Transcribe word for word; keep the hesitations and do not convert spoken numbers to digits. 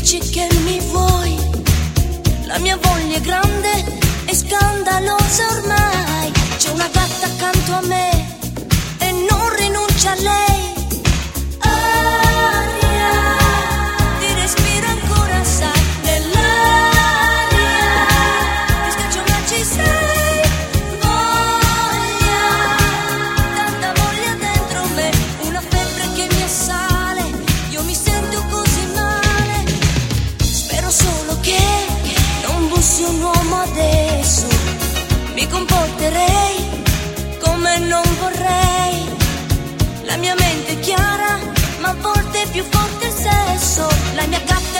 dici che mi vuoi, la mia voglia è grande e scandalosa ormai. C'è una gatta accanto a me e non rinuncia a lei. Aria, ti respiro ancora, sai, nell'aria. Ti scaccio ma ci sei. Voglia, tanta voglia dentro me, una febbre che mi assale. Io mi sento così male. Spero solo che non bussi un uomo adesso. Mi comporterei come non vorrei. La mia mente è chiara, ma a volte è più forte il sesso. La mia gatta